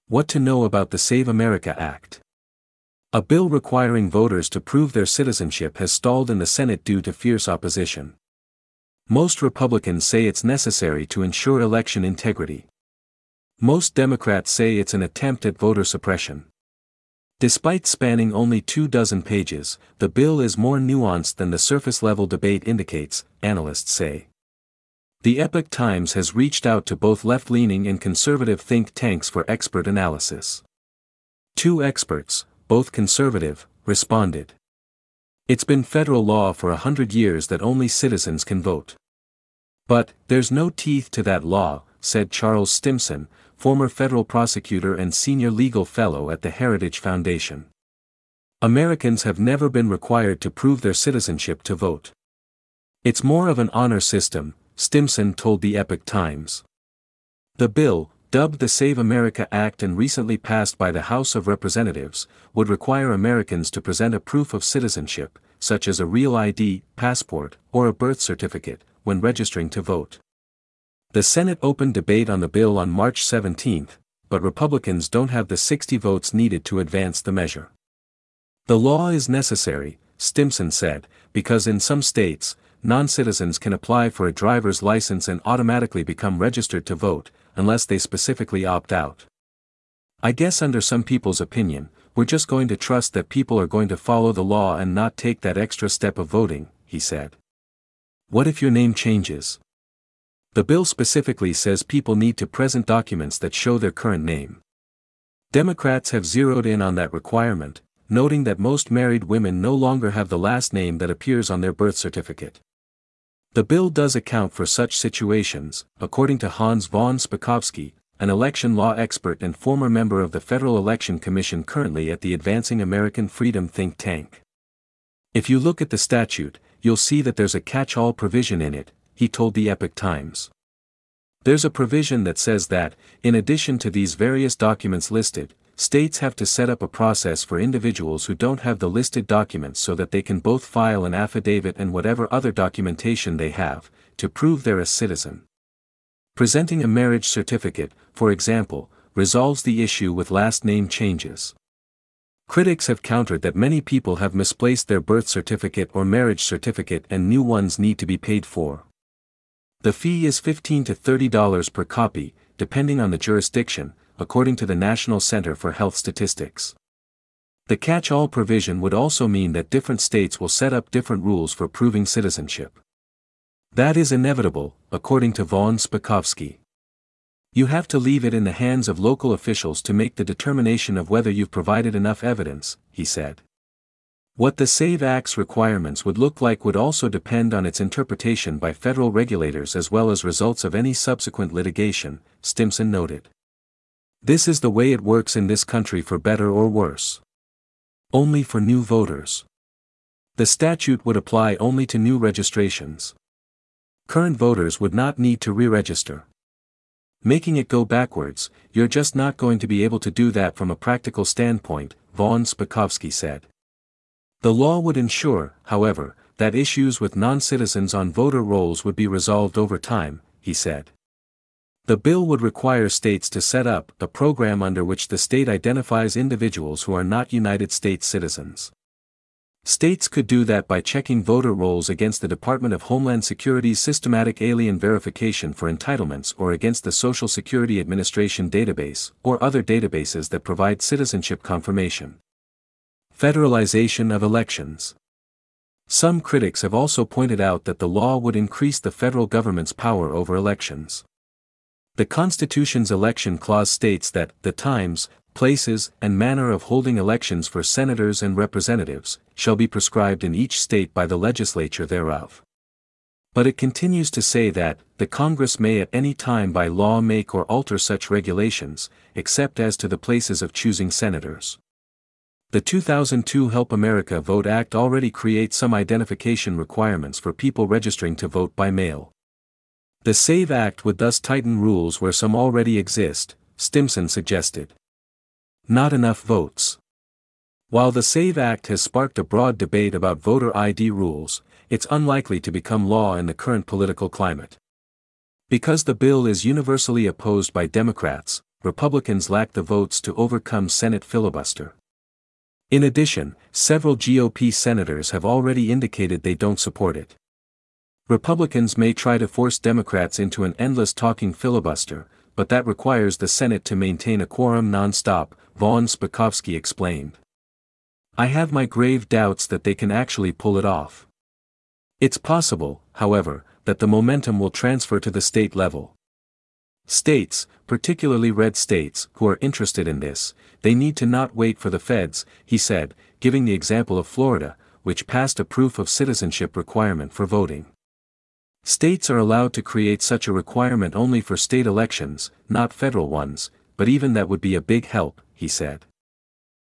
What to know about the Save America Act? A bill requiring voters to prove their citizenship has stalled in the Senate due to fierce opposition. Most Republicans say it's necessary to ensure election integrity. Most Democrats say it's an attempt at voter suppression. Despite spanning only 24 pages, the bill is more nuanced than the surface-level debate indicates, analysts say. The Epoch Times has reached out to both left-leaning and conservative think tanks for expert analysis. Two experts, both conservative, responded. It's been federal law for 100 years that only citizens can vote. But, there's no teeth to that law, said Charles Stimson, former federal prosecutor and senior legal fellow at the Heritage Foundation. Americans have never been required to prove their citizenship to vote. It's more of an honor system, Stimson told the Epoch Times. The bill, dubbed the Save America Act and recently passed by the House of Representatives, would require Americans to present a proof of citizenship, such as a real ID, passport, or a birth certificate, when registering to vote. The Senate opened debate on the bill on March 17, but Republicans don't have the 60 votes needed to advance the measure. The law is necessary, Stimson said, because in some states, non-citizens can apply for a driver's license and automatically become registered to vote, unless they specifically opt out. I guess under some people's opinion, we're just going to trust that people are going to follow the law and not take that extra step of voting, he said. What if your name changes? The bill specifically says people need to present documents that show their current name. Democrats have zeroed in on that requirement, noting that most married women no longer have the last name that appears on their birth certificate. The bill does account for such situations, according to Hans von Spakovsky, an election law expert and former member of the Federal Election Commission currently at the Advancing American Freedom think tank. If you look at the statute, you'll see that there's a catch-all provision in it, he told the Epoch Times. There's a provision that says that, in addition to these various documents listed, states have to set up a process for individuals who don't have the listed documents so that they can both file an affidavit and whatever other documentation they have, to prove they're a citizen. Presenting a marriage certificate, for example, resolves the issue with last name changes. Critics have countered that many people have misplaced their birth certificate or marriage certificate and new ones need to be paid for. The fee is $15 to $30 per copy, depending on the jurisdiction, according to the National Center for Health Statistics. The catch-all provision would also mean that different states will set up different rules for proving citizenship. That is inevitable, according to von Spakovsky. You have to leave it in the hands of local officials to make the determination of whether you've provided enough evidence, he said. What the SAVE Act's requirements would look like would also depend on its interpretation by federal regulators as well as results of any subsequent litigation, Stimson noted. This is the way it works in this country for better or worse. Only for new voters. The statute would apply only to new registrations. Current voters would not need to re-register. Making it go backwards, you're just not going to be able to do that from a practical standpoint, von Spakovsky said. The law would ensure, however, that issues with non-citizens on voter rolls would be resolved over time, he said. The bill would require states to set up a program under which the state identifies individuals who are not United States citizens. States could do that by checking voter rolls against the Department of Homeland Security's systematic alien verification for entitlements or against the Social Security Administration database, or other databases that provide citizenship confirmation. Federalization of elections. Some critics have also pointed out that the law would increase the federal government's power over elections. The Constitution's election clause states that the times, places, and manner of holding elections for senators and representatives shall be prescribed in each state by the legislature thereof. But it continues to say that the Congress may at any time by law make or alter such regulations, except as to the places of choosing senators. The 2002 Help America Vote Act already creates some identification requirements for people registering to vote by mail. The SAVE Act would thus tighten rules where some already exist, Stimson suggested. Not enough votes. While the SAVE Act has sparked a broad debate about voter ID rules, it's unlikely to become law in the current political climate. Because the bill is universally opposed by Democrats, Republicans lack the votes to overcome Senate filibuster. In addition, several GOP senators have already indicated they don't support it. Republicans may try to force Democrats into an endless talking filibuster, but that requires the Senate to maintain a quorum non-stop, Vaughn Spakovsky explained. I have my grave doubts that they can actually pull it off. It's possible, however, that the momentum will transfer to the state level. States, particularly red states, who are interested in this, they need to not wait for the feds, he said, giving the example of Florida, which passed a proof of citizenship requirement for voting. States are allowed to create such a requirement only for state elections, not federal ones, but even that would be a big help, he said.